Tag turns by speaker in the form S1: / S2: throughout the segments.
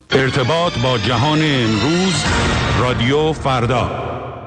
S1: ارتباط با جهان امروز، رادیو فردا.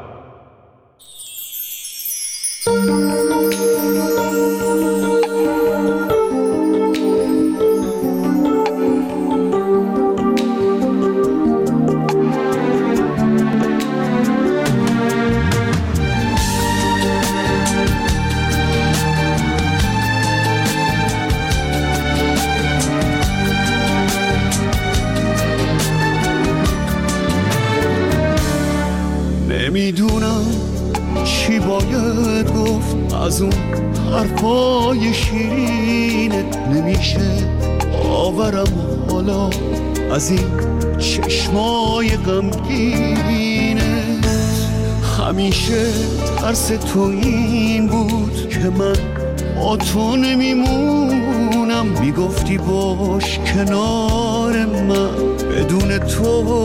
S2: نمیدونم چی باید گفت از اون حرفای شیرینه، نمیشه باورم حالا از این چشمای غمگینه. همیشه ترس تو این بود که من با تو نمیمونم، میگفتی باش کنار من، بدون تو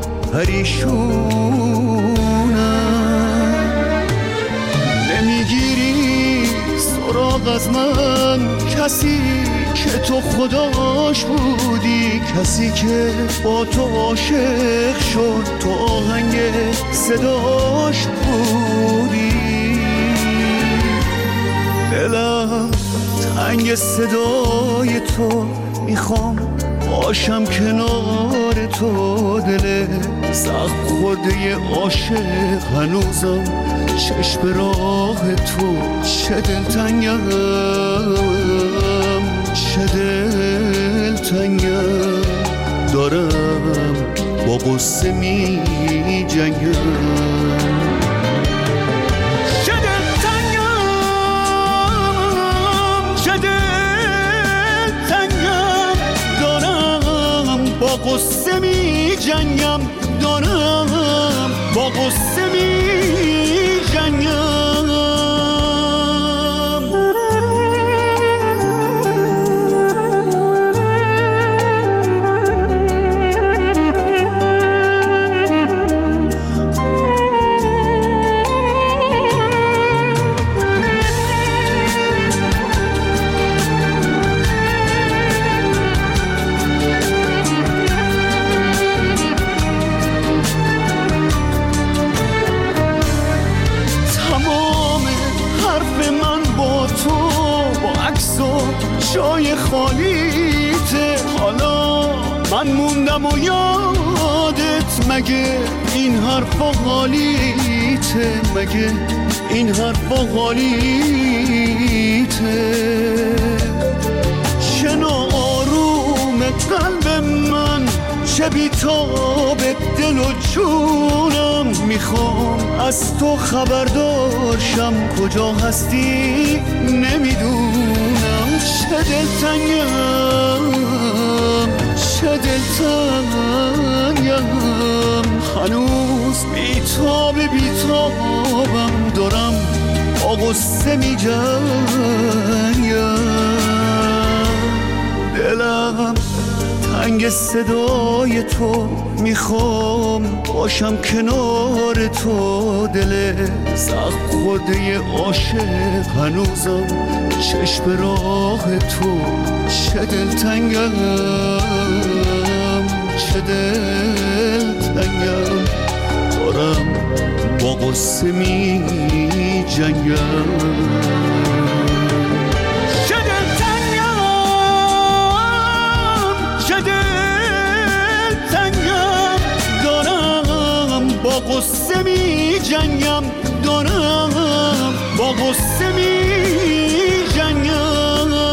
S2: پریشونم. نمیگیری سراغ از من، کسی که تو خداش بودی، کسی که با تو عاشق شد، تو آهنگ صداش بودی. دلم تنگ صدای تو، میخوام باشم کنار تو. دل زخم خورده عاشق هنوزم چشم راه تو. چه دلتنگم، چه دلتنگم، دارم با غصه می جنگم. با غصه می جنگم، دارم با غصه می جنگم. جای خالیته، حالا من موندم و یادت، مگه این حرفا حالیته، مگه این حرفا حالیته. چه ناآروم قلب من، چه بیتاب دل و جونم، میخوام از تو خبردارشم، کجا هستی نمیدونم. چه دلتنگم، چه دلتنگم، هنوز بیتابم، دارم با غصه می جنگم. دلم تنگ صدای تو، میخوام باشم کنار تو. دل زخم خورده عاشق هنوزم چشم راه تو. چه دلتنگم، چه دلتنگم، دارم با غصه می جنگم. با غصه می جنگم، دارم با غصه می جنگم.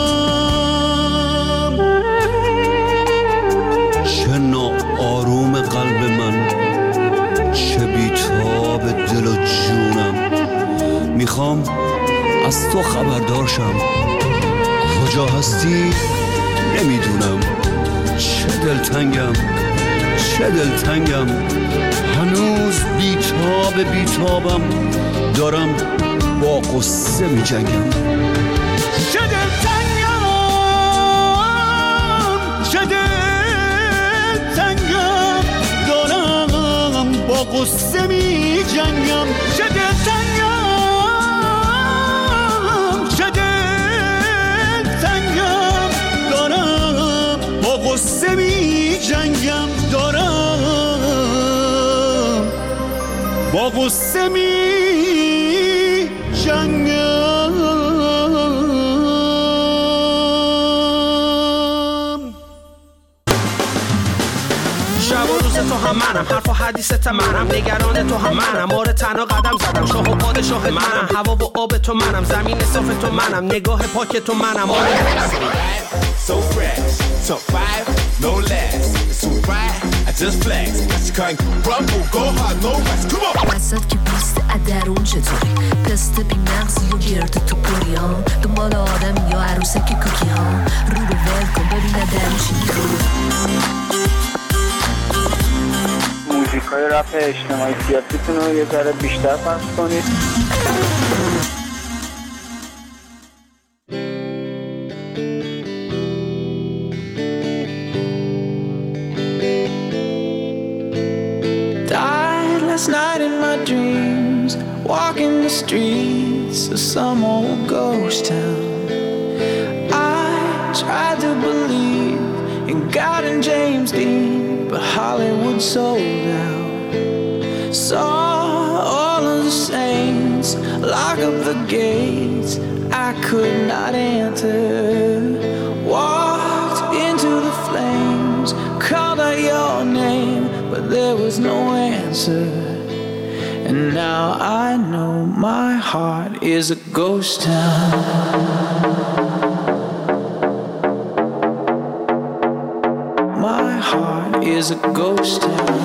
S3: چه ناآروم قلب من، چه بیتاب دل و جونم، میخوام از تو خبردارشم، کجا هستی نمیدونم. چه دلتنگم، چه دلتنگم، هنوز بیتابم، دارم با غصه می جنگم.
S2: چه دلتنگم، چه دلتنگم، دارم با غصه می جنگم. چه دلتنگم، چه دلتنگم، دارم با غصه می جنگم. با غصه می جنگم.
S4: شب و روز تو هم منم، حرف و حدیثت منم، نگران تو هم منم، آره تنها قدم زدم، شاه و پادشاه منم، هوا و آب تو منم، زمین صاف تو منم، نگاه پاک تو منم.
S5: So fresh, top 5, no less. It's alright, I just flex. You can't rumble, go hard, no rest. Come on.
S6: وسط که بیست ادرون چطوری؟ پست بی مغزی و گرد تو پریان، دنبال آدم یا عروسه که کوکی ها، رو ول کن ببینه درون چی میخوری.
S7: موزیکای رپ اجتماعی سیاسیتون رو یه ذره بیشتر پخش کنید.
S8: Last night in my dreams, walking the streets of some old ghost town. I tried to believe in God and James Dean, but Hollywood sold out. Saw all of the saints lock up the gates I could not enter. Walked into the flames, called out your name, but there was no answer. And now I know my heart is a ghost town. My heart is a ghost town.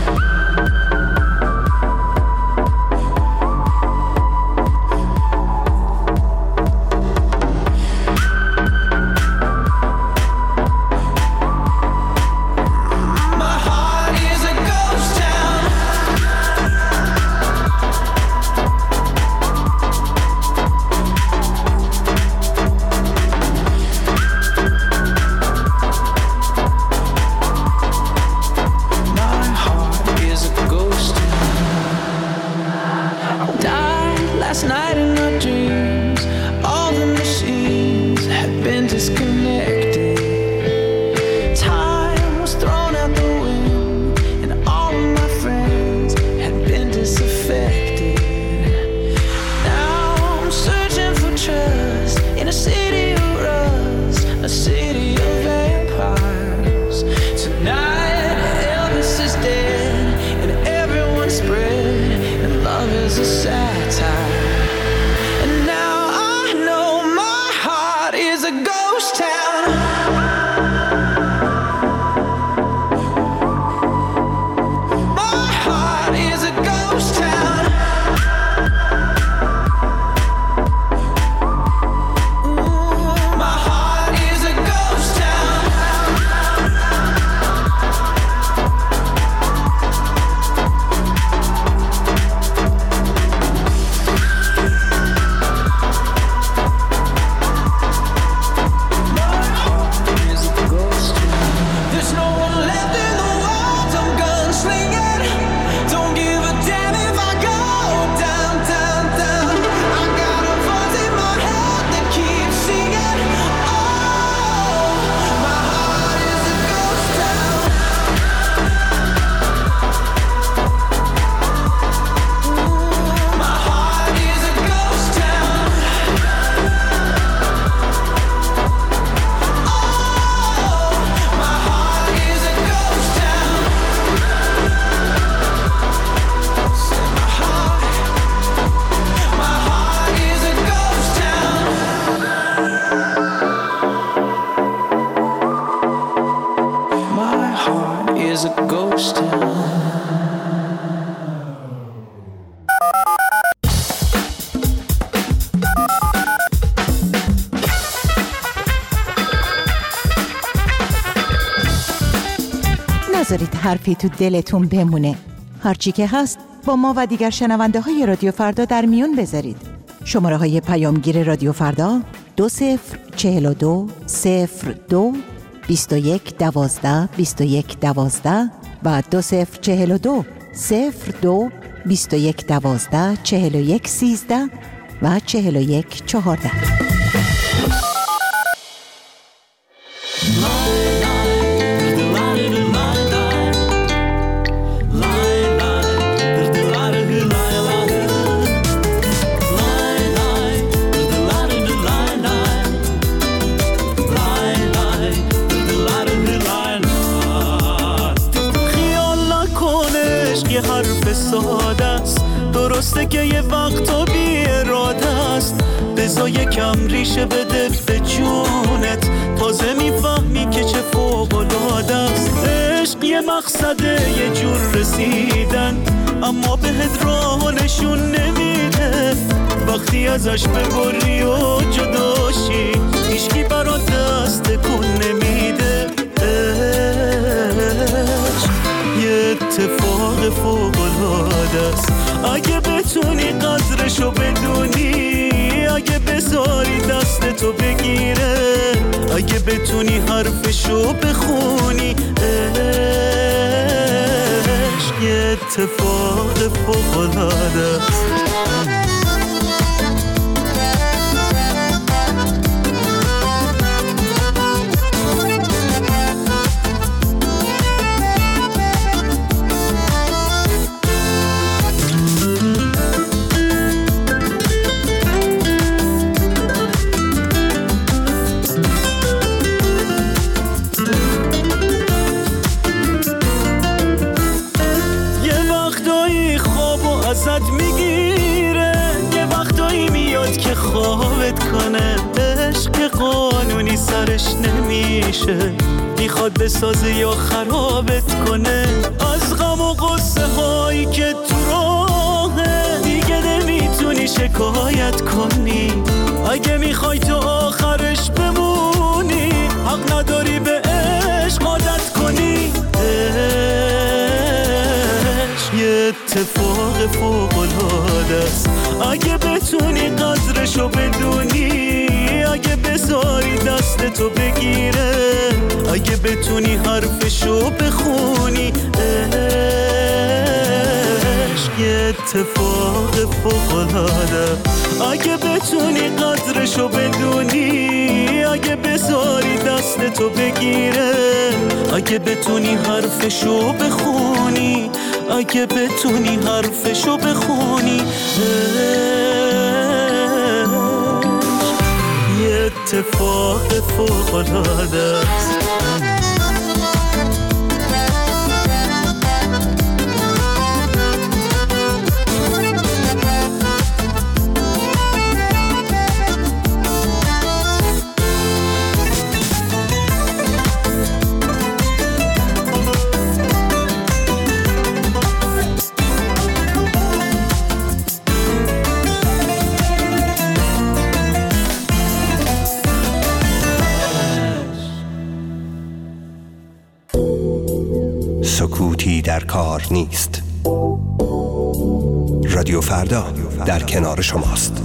S9: نذارید حرفی تو دلتون بمونه. هرچی که هست با ما و دیگر شنونده های رادیو فردا در میون بذارید. شماره های پیامگیر رادیو فردا 2042 02 21 12 21 12 و 2042 02 21 12 41 13 و 41 14.
S2: ساده است. درسته که یه وقتا بی اراده است. بذار یکم ریشه بده به جونت، تازه میفهمی که چه فوق‌العاده است. عشق یه مقصده، یه جور رسیدن، اما بهت راه نشون نمیده. وقتی ازش ببری و جداشی، هیچکی برات دست تکون نمیده. عشق یه اتفاق فوق‌العاده است. اگه بتونی قدرشو بدونی، اگه بذاری دستتو بگیره، اگه بتونی حرفشو بخونی. عشق یه اتفاق فوق‌العاده است. ازت میگیره، یه وقتایی میاد که خوابت کنه. عشق قانونی سرش نمیشه، میخواد بسازه یا خرابت کنه. از غم و غصه هایی که تو راهه دیگه نمیتونی شکایت کنی. اگه میخوای تو آخرش بمونی، حق نداری به عشق عادت کنی. یه اتفاق فوق‌العاده است. اگه بتونی قدرشو بدونی، اگه بذاری دستتو بگیره، اگه بتونی حرفشو بخونی. عشق یه اتفاق فوق‌العاده. اگه بتونی قدرشو بدونی، اگه بذاری دستتو بگیره، اگه بتونی حرفشو بخونی، اگه بتونی حرفشو بخونی. یه اتفاق فوق‌العاده است.
S10: سکوتی در کار نیست. رادیو فردا در کنار شماست.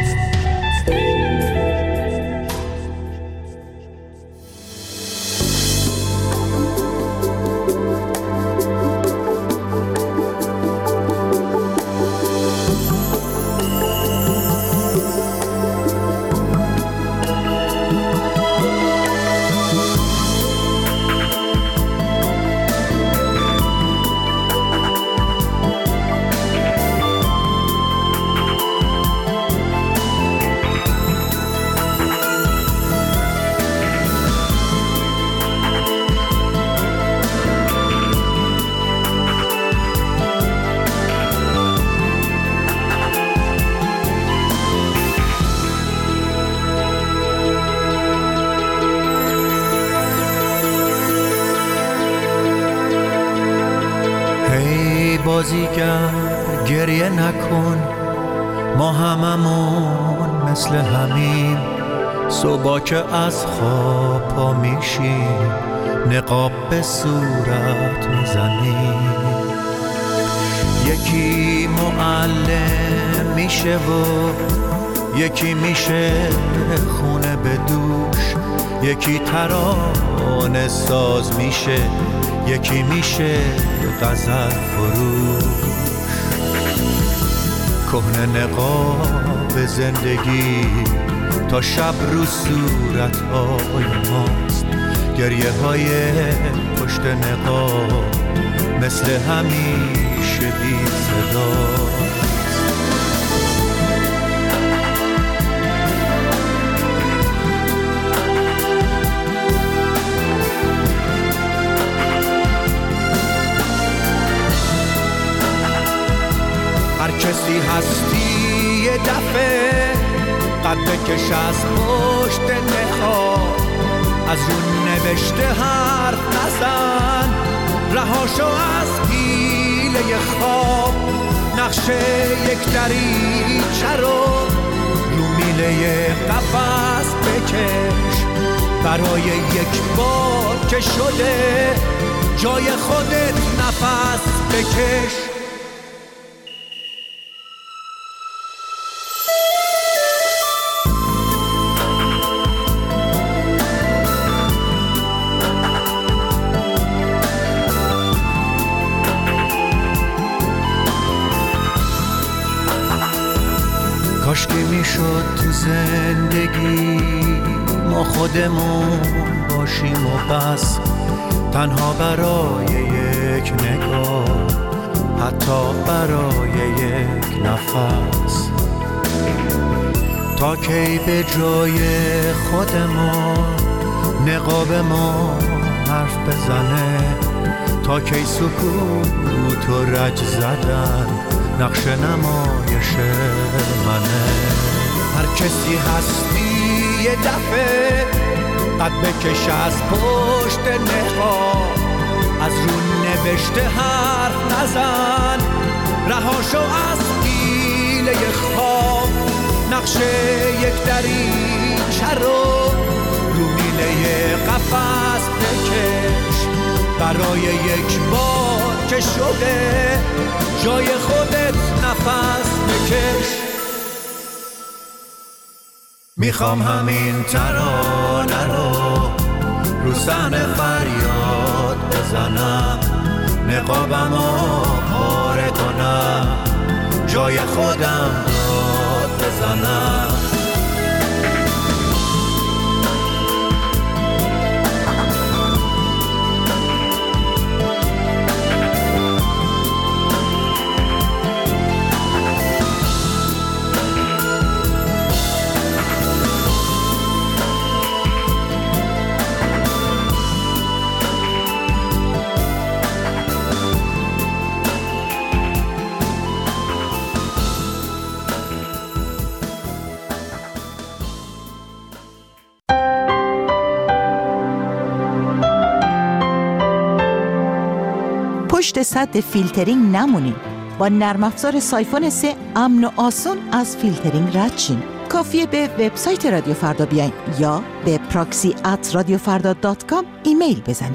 S11: بازیگر گریه نکن، ما هممون مثل همیم. صبح که از خواب پا میشیم، نقاب به صورت میزنیم. یکی معلم میشه و یکی میشه خونه به دوش. یکی ترانه ساز میشه، یکی میشه غزل فروش. کهنه نقاب زندگی تا شب رو صورت‌های ماست. گریه های پشت نقاب مثل همیشه بی صداست. کسی هستی یه دفعه قد بکش از پشت نقاب، از اون نوشته حرف نزن، رهاشو از پیله خواب، نقشه یک دریچه رو میله قفس بکش، برای یک بار که شده جای خودت نفس بکش. کاش که میشد تو زندگی ما خودمون باشیم و بس، تنها برای یک نگاه، حتی برای یک نفس، تا کی به جای خودمون نقاب ما حرف بزنه، تا کی سکوت و رج زدن نقش نمایش منه. هر کسی هستی یه دفعه قد بکش از پشت نقاب، از رو نوشته حرف نزن، رهاشو از پیله خواب، نقشه یک دریچه رو میله قفس بکش، برای یک بار که شده جای خودت نفس بکش. میخوام همین ترانه رو صحنه فریاد بزنم، نقابمو پاره کنم، جای خودم داد بزنم.
S9: پشت سد فیلترینگ نمونین. با نرم افزار سایفون 3 امن و آسون از فیلترینگ رد شین. کافیه به وبسایت رادیو فردا بیاین یا به proxy@radiofarda.com ایمیل بزنین.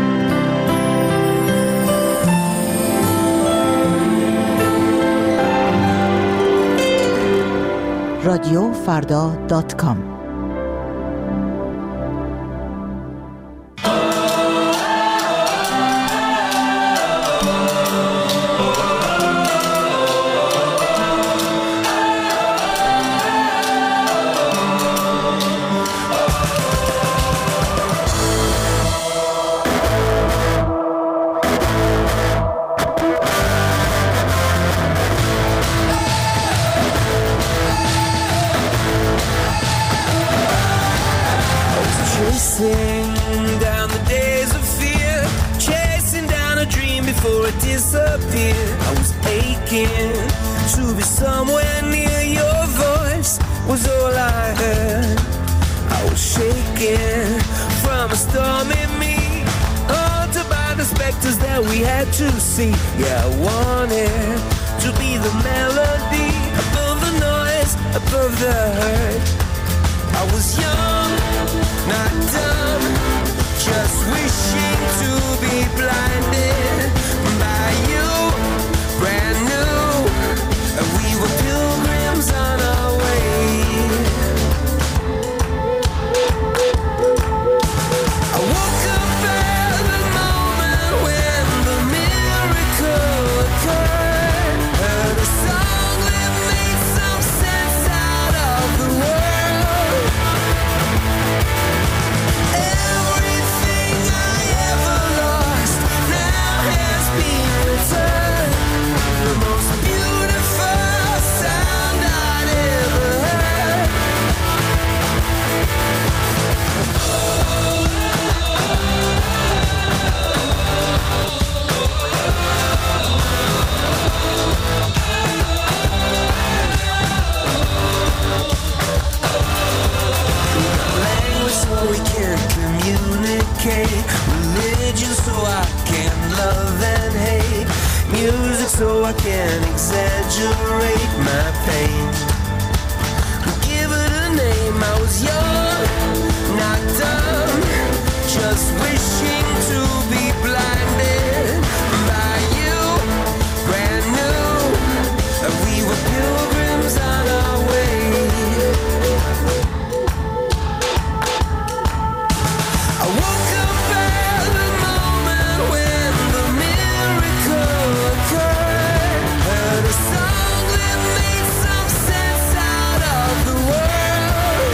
S9: radiofarda.com.
S2: Down the days of fear, chasing down a dream before it disappeared. I was aching to be somewhere near. Your voice was all I heard. I was shaking from a storm in me, haunted by the specters that we had to see. Yeah, I wanted to be the melody above the noise, above the hurt. I was young, not dumb, just wishing to be blinded by you, brand new, and we were pilgrims on our way. I woke up at the moment when the miracle occurred, heard a song that made some sense out of the world. Everything I ever lost
S12: so I can exaggerate my pain. Give it a name, I was young, not dumb, just wishing to be blinded by you, brand new. We were pilgrims on our way. I woke up at the moment when the miracle occurred. Heard a song that made some sense out of the world.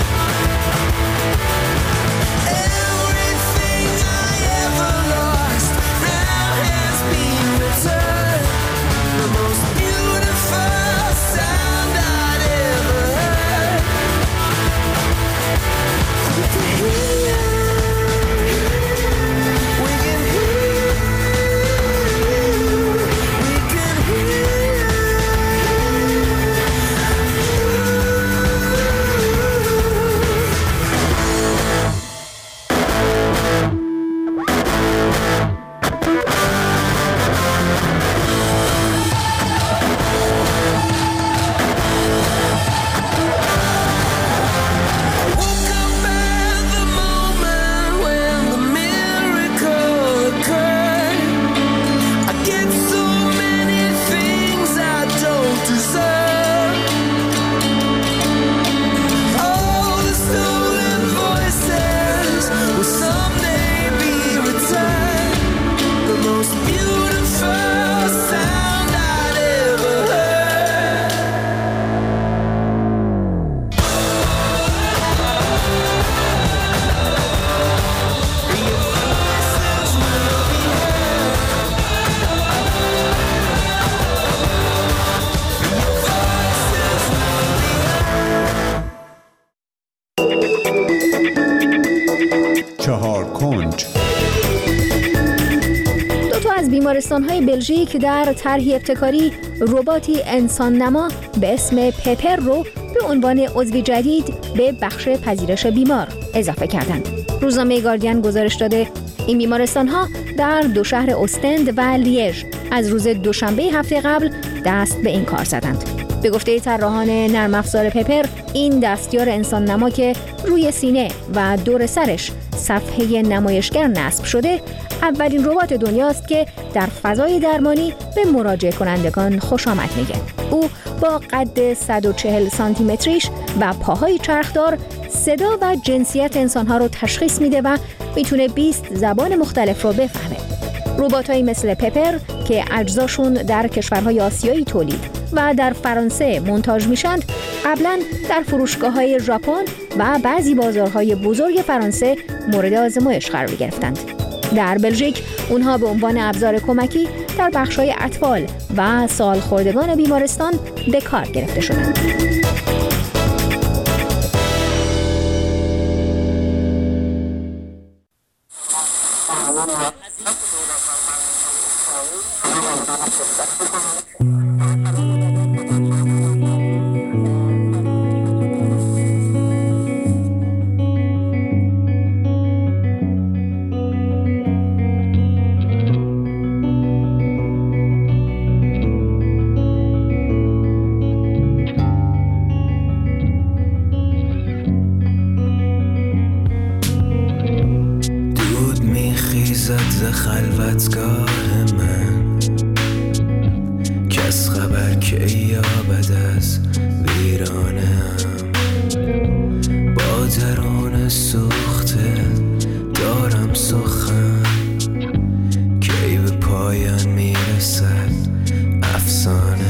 S12: Everything I ever lost now has been returned. The most beautiful sound I'd ever heard. We can hear, we can hear, we can hear. Woke up at the moment when the miracle occurred. I get so many things I don't deserve. All the stolen voices will someday be returned. The most beautiful sound I'd ever heard.
S1: چهار کنج.
S13: دو تا از بیمارستان‌های بلژیک در طرح ابتکاری رباتی انسان نما به اسم پپر رو به عنوان عضوی جدید به بخش پذیرش بیمار اضافه کردند. روزنامه گاردین گزارش داده این بیمارستان‌ها در دو شهر استند و لیژ از روز دوشنبه هفته قبل دست به این کار زدند. به گفته طراحان نرم افزار پپر، این دستیار انسان نما که روی سینه و دور سرش صفحه نمایشگر نصب شده، اولین ربات دنیاست که در فضای درمانی به مراجع کنندگان خوش آمد میگه. او با قد 140 سانتی متریش و پاهای چرخدار صدا و جنسیت انسانها رو تشخیص میده و میتونه 20 زبان مختلف رو بفهمه. رباتایی مثل پپر که اجزاشون در کشورهای آسیایی تولید و در فرانسه مونتاژ میشند، قبلا در فروشگاه‌های ژاپن و بعضی بازارهای بزرگ فرانسه مورد آزمایش قرار گرفتند. در بلژیک اونها به عنوان ابزار کمکی در بخش‌های اطفال و سالخوردگان بیمارستان به کار گرفته شدند.
S12: خلوتگاه من کس خبر که یابد از ویرانم، با درون سوخته دارم سخن کی به پایان میرسد افسانه.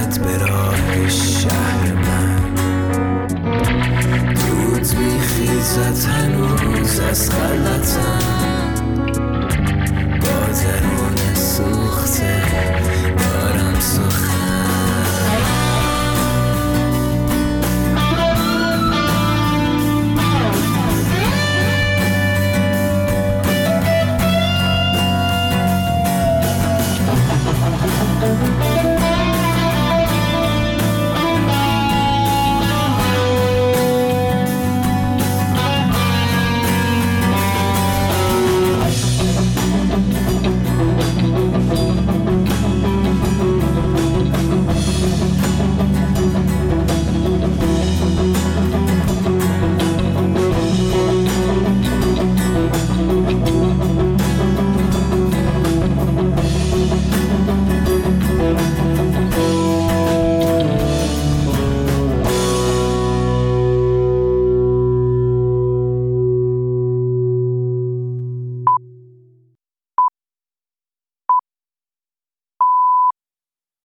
S8: اومد به راه شهر من، دود میخیزد هنوز از خلطم.